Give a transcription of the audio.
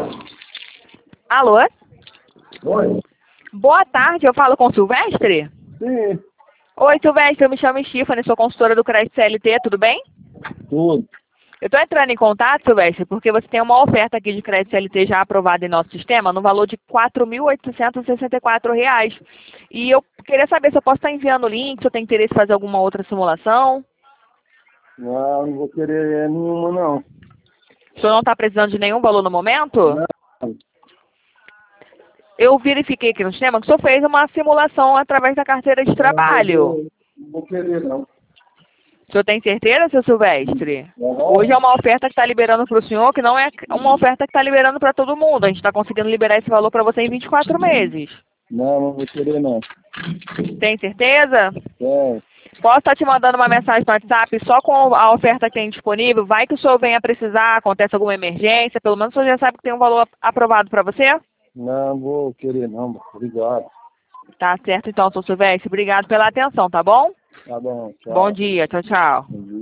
Alô? Oi? Boa tarde, eu falo com o Silvestre? Sim, Oi, Silvestre, eu me chamo Stephanie, sou consultora do Crédito CLT, tudo bem? tudo. Eu estou entrando em contato, Silvestre, porque você tem uma oferta aqui de crédito CLT já aprovada em nosso sistema no valor de R$ 4.864. E eu queria saber se eu posso estar enviando o link, se eu tenho interesse em fazer alguma outra simulação. Não, não vou querer nenhuma, não. O senhor não está precisando de nenhum valor no momento? Não, Eu verifiquei aqui no sistema que o senhor fez uma simulação através da carteira de trabalho. não vou querer, não. O senhor tem certeza, seu Silvestre? Uhum. Hoje é uma oferta que está liberando para o senhor, que não é uma oferta que está liberando para todo mundo. A gente está conseguindo liberar esse valor para você em 24 meses. Não, não vou querer, não. Tem certeza? É, Posso estar te mandando uma mensagem no WhatsApp só com a oferta que tem disponível? Vai que o senhor venha precisar, acontece alguma emergência, pelo menos o senhor já sabe que tem um valor aprovado para você? não vou querer, não. Obrigado. Tá certo então, seu Silvestre. Obrigado pela atenção, tá bom? Tá bom, tchau. Bom dia. Tchau, tchau. Bom dia.